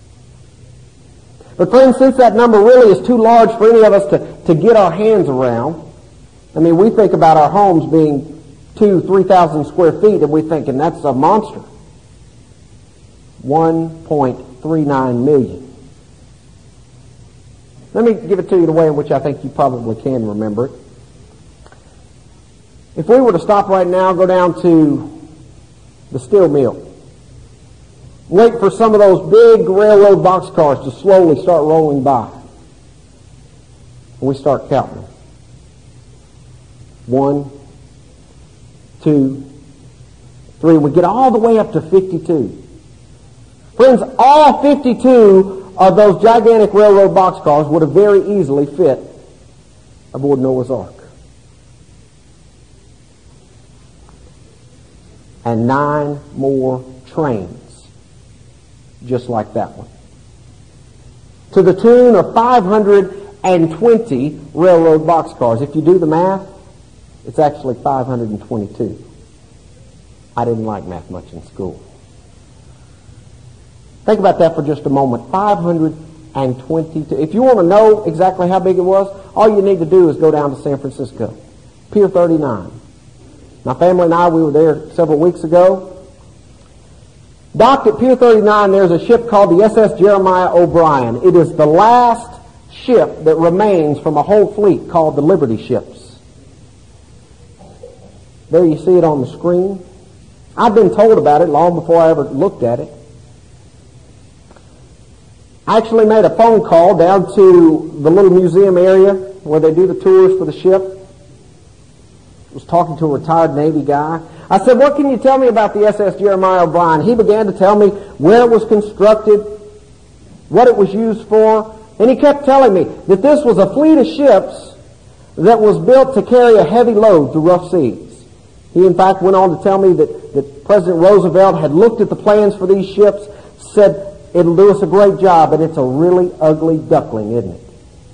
But friends, since that number really is too large for any of us to get our hands around, I mean, we think about our homes being 2,000-3,000 square feet, and we're thinking that's a monster. 1.39 million. Let me give it to you the way in which I think you probably can remember it. If we were to stop right now, go down to the steel mill, wait for some of those big railroad boxcars to slowly start rolling by, and we start counting. 1, 2, 3. We get all the way up to 52. Friends, all 52 of those gigantic railroad boxcars would have very easily fit aboard Noah's Ark. And 9 more trains, just like that one. To the tune of 520 railroad boxcars. If you do the math, it's actually 522. I didn't like math much in school. Think about that for just a moment. 522. If you want to know exactly how big it was, all you need to do is go down to San Francisco. Pier 39. My family and I, we were there several weeks ago. Docked at Pier 39, there's a ship called the SS Jeremiah O'Brien. It is the last ship that remains from a whole fleet called the Liberty ships. There you see it on the screen. I've been told about it long before I ever looked at it. I actually made a phone call down to the little museum area where they do the tours for the ship. I was talking to a retired Navy guy. I said, what can you tell me about the SS Jeremiah O'Brien? He began to tell me where it was constructed, what it was used for, and he kept telling me that this was a fleet of ships that was built to carry a heavy load through rough seas. He, in fact, went on to tell me that President Roosevelt had looked at the plans for these ships, said, it'll do us a great job, but it's a really ugly duckling, isn't it?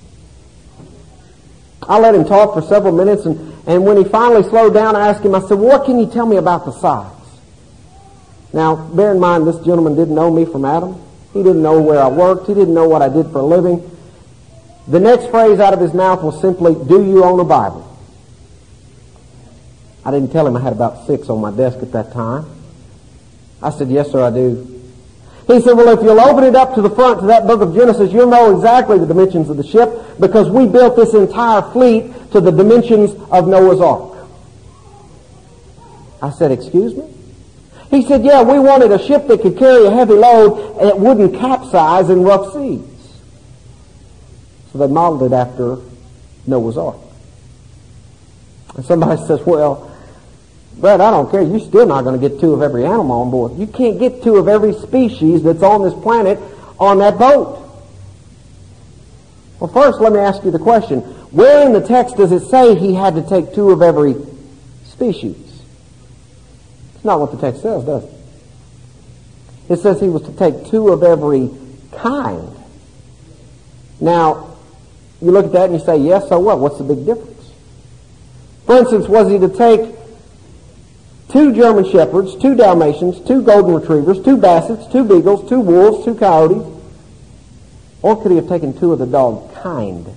I let him talk for several minutes, and when he finally slowed down, I asked him, I said, well, what can you tell me about the size? Now, bear in mind, this gentleman didn't know me from Adam. He didn't know where I worked. He didn't know what I did for a living. The next phrase out of his mouth was simply, do you own a Bible? I didn't tell him I had about 6 on my desk at that time. I said, yes, sir, I do. He said, well, if you'll open it up to the front to that book of Genesis, you'll know exactly the dimensions of the ship because we built this entire fleet to the dimensions of Noah's Ark. I said, excuse me? He said, yeah, we wanted a ship that could carry a heavy load and it wouldn't capsize in rough seas. So they modeled it after Noah's Ark. And somebody says, well, Brad, I don't care. You're still not going to get 2 of every animal on board. You can't get 2 of every species that's on this planet on that boat. Well, first, let me ask you the question. Where in the text does it say he had to take 2 of every species? It's not what the text says, does it? It says he was to take 2 of every kind. Now, you look at that and you say, yes, so what? What's the big difference? For instance, was he to take 2 German Shepherds, 2 Dalmatians, 2 Golden Retrievers, 2 Bassets, 2 Beagles, 2 Wolves, 2 Coyotes? Or could he have taken 2 of the dog kind?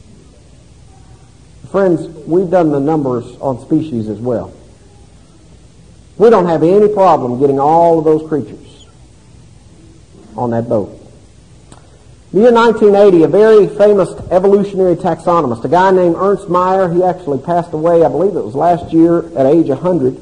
Friends, we've done the numbers on species as well. We don't have any problem getting all of those creatures on that boat. The year 1980, a very famous evolutionary taxonomist, a guy named Ernst Mayr, he actually passed away, I believe it was last year, at age 100.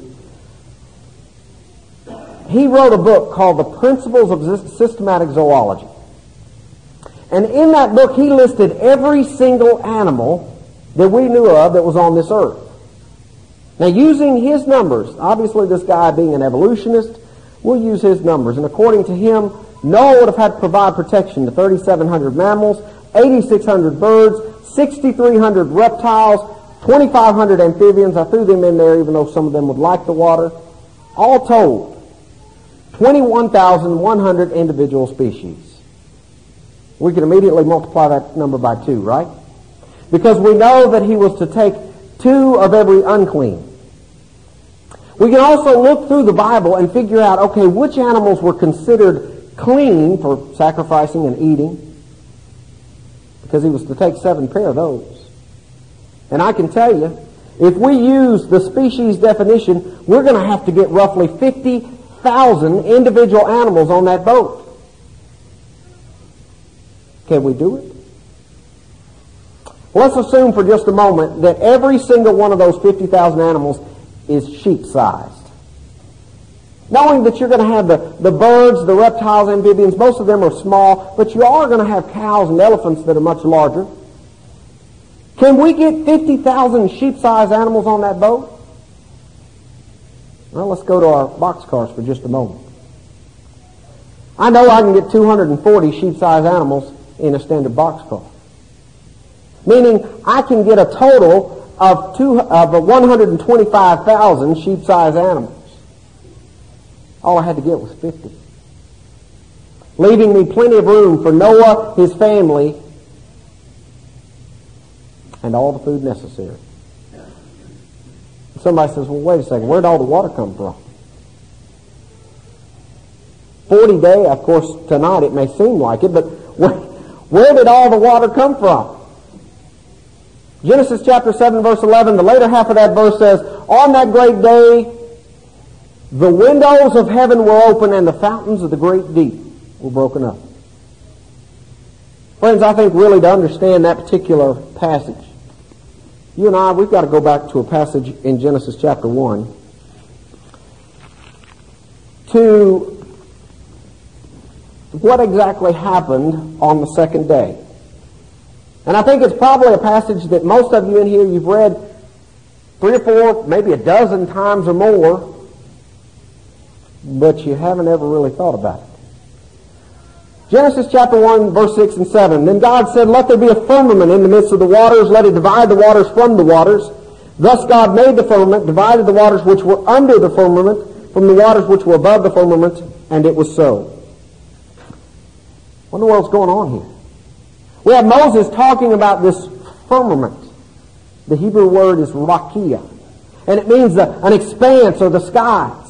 He wrote a book called The Principles of Systematic Zoology. And in that book, he listed every single animal that we knew of that was on this earth. Now, using his numbers, obviously this guy being an evolutionist, we'll use his numbers. And according to him, Noah would have had to provide protection to 3,700 mammals, 8,600 birds, 6,300 reptiles, 2,500 amphibians. I threw them in there even though some of them would like the water. All told, 21,100 individual species. We can immediately multiply that number by 2, right? Because we know that he was to take 2 of every unclean. We can also look through the Bible and figure out, okay, which animals were considered clean for sacrificing and eating, because he was to take 7 pair of those. And I can tell you, if we use the species definition, we're going to have to get roughly 50,000 individual animals on that boat. Can we do it? Let's assume for just a moment that every single one of those 50,000 animals is sheep-sized. Knowing that you're going to have the birds, the reptiles, amphibians, most of them are small, but you are going to have cows and elephants that are much larger. Can we get 50,000 sheep-sized animals on that boat? Well, let's go to our boxcars for just a moment. I know I can get 240 sheep-sized animals in a standard boxcar. Meaning I can get a total of 125,000 sheep-sized animals. All I had to get was 50. Leaving me plenty of room for Noah, his family, and all the food necessary. Somebody says, well, wait a second, where'd all the water come from? 40 day, of course, tonight it may seem like it, but where did all the water come from? Genesis chapter 7, verse 11, the later half of that verse says, on that great day, the windows of heaven were open and the fountains of the great deep were broken up. Friends, I think really to understand that particular passage, you and I, we've got to go back to a passage in Genesis chapter 1 to what exactly happened on the second day. And I think it's probably a passage that most of you in here, you've read 3 or 4, maybe a dozen times or more, but you haven't ever really thought about it. Genesis chapter 1, verse 6 and 7. Then God said, let there be a firmament in the midst of the waters, let it divide the waters from the waters. Thus God made the firmament, divided the waters which were under the firmament from the waters which were above the firmament, and it was so. What in the world's going on here? We have Moses talking about this firmament. The Hebrew word is rakia, and it means an expanse or the skies.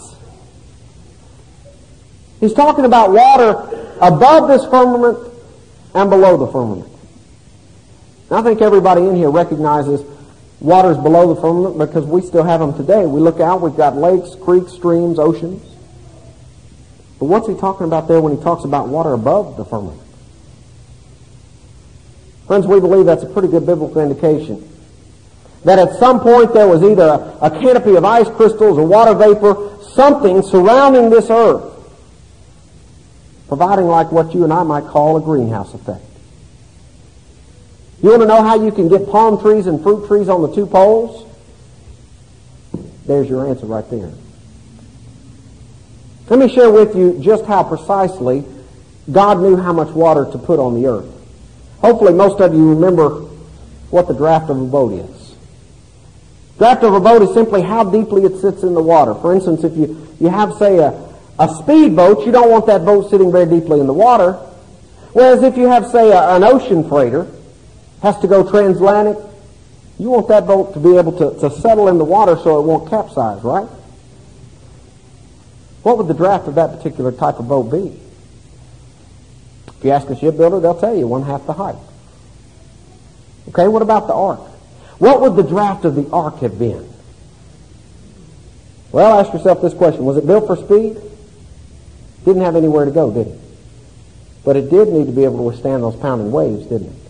He's talking about water above this firmament and below the firmament. And I think everybody in here recognizes waters below the firmament because we still have them today. We look out, we've got lakes, creeks, streams, oceans. But what's he talking about there when he talks about water above the firmament? Friends, we believe that's a pretty good biblical indication that at some point there was either a canopy of ice crystals or water vapor, something surrounding this earth, providing like what you and I might call a greenhouse effect. You want to know how you can get palm trees and fruit trees on the two poles? There's your answer right there. Let me share with you just how precisely God knew how much water to put on the earth. Hopefully most of you remember what the draft of a boat is. Draft of a boat is simply how deeply it sits in the water. For instance, if you have, say, a speedboat, you don't want that boat sitting very deeply in the water. Whereas if you have, say, an ocean freighter, has to go transatlantic, you want that boat to be able to settle in the water so it won't capsize, right? What would the draft of that particular type of boat be? If you ask a shipbuilder, they'll tell you 1/2 the height. Okay, what about the ark? What would the draft of the ark have been? Well, ask yourself this question. Was it built for speed? Didn't have anywhere to go, did it? But it did need to be able to withstand those pounding waves, didn't it?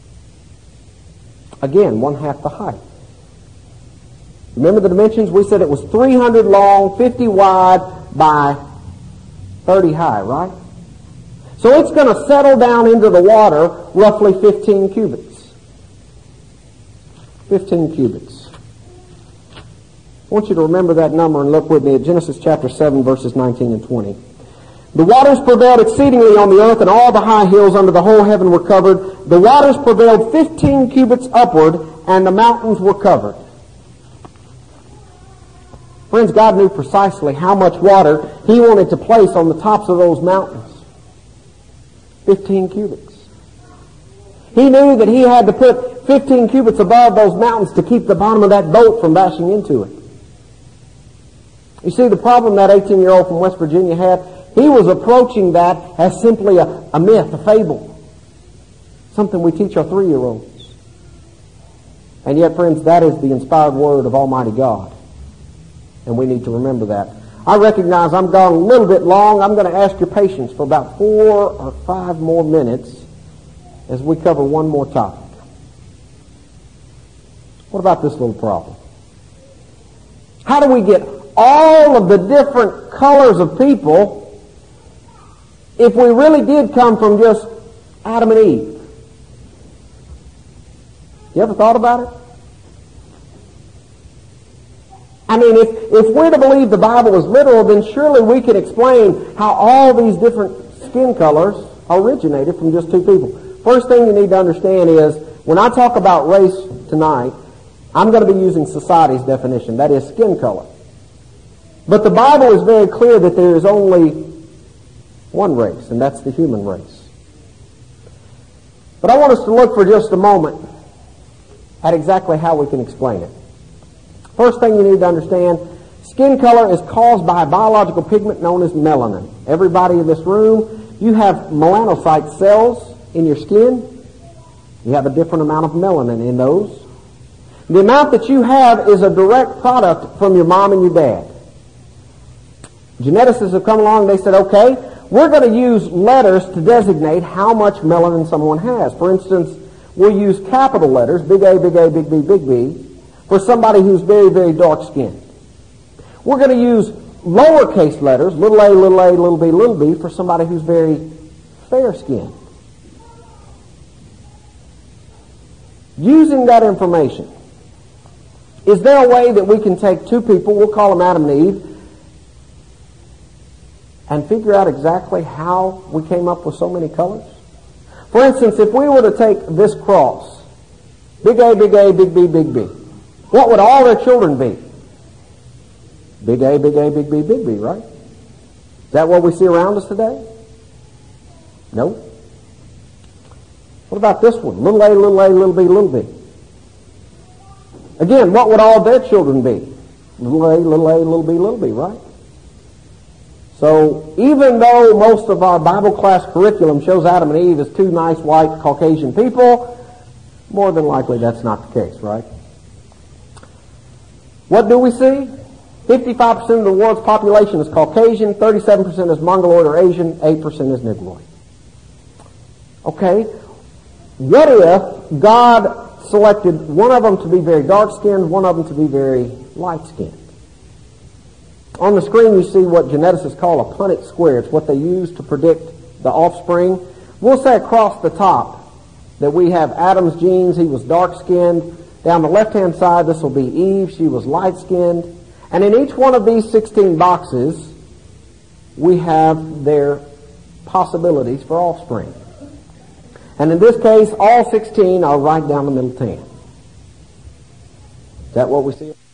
Again, 1/2 the height. Remember the dimensions? We said it was 300 long, 50 wide by 30 high, right? So it's going to settle down into the water roughly 15 cubits. 15 cubits. I want you to remember that number and look with me at Genesis chapter 7, verses 19 and 20. The waters prevailed exceedingly on the earth, and all the high hills under the whole heaven were covered. The waters prevailed 15 cubits upward, and the mountains were covered. Friends, God knew precisely how much water He wanted to place on the tops of those mountains. 15 cubits. He knew that He had to put 15 cubits above those mountains to keep the bottom of that boat from bashing into it. You see, the problem that 18-year-old from West Virginia had, he was approaching that as simply a myth, a fable. Something we teach our 3-year-olds. And yet, friends, that is the inspired word of Almighty God. And we need to remember that. I recognize I'm gone a little bit long. I'm going to ask your patience for about 4 or 5 more minutes as we cover one more topic. What about this little problem? How do we get all of the different colors of people if we really did come from just Adam and Eve? You ever thought about it? I mean, if we're to believe the Bible is literal, then surely we can explain how all these different skin colors originated from just 2 people. First thing you need to understand is, when I talk about race tonight, I'm going to be using society's definition, that is skin color. But the Bible is very clear that there is only one race, and that's the human race. But I want us to look for just a moment at exactly how we can explain it. First thing you need to understand, skin color is caused by a biological pigment known as melanin. Everybody in this room, you have melanocyte cells in your skin. You have a different amount of melanin in those. The amount that you have is a direct product from your mom and your dad. Geneticists have come along and they said, okay, we're going to use letters to designate how much melanin someone has. For instance, we'll use capital letters, big A, big A, big B, big B, for somebody who's very, very dark-skinned. We're going to use lowercase letters, little a, little a, little b, little b, for somebody who's very fair-skinned. Using that information, is there a way that we can take 2 people, we'll call them Adam and Eve, and figure out exactly how we came up with so many colors? For instance, if we were to take this cross, big A, big A, big B, big B, what would all their children be? Big A, big A, big B, big B, right? Is that what we see around us today? No. What about this one? Little a, little a, little b, little b. Again, what would all their children be? Little a, little a, little b, little b, right? So even though most of our Bible class curriculum shows Adam and Eve as 2 nice, white, Caucasian people, more than likely that's not the case, right? What do we see? 55% of the world's population is Caucasian, 37% is Mongoloid or Asian, 8% is Negroid. Okay, what if God selected one of them to be very dark-skinned, one of them to be very light-skinned. On the screen you see what geneticists call a Punnett square. It's what they use to predict the offspring. We'll say across the top that we have Adam's genes. He was dark-skinned. Down the left-hand side, this will be Eve. She was light-skinned. And in each one of these 16 boxes, we have their possibilities for offspring. And in this case, all 16 are right down the middle 10. Is that what we see?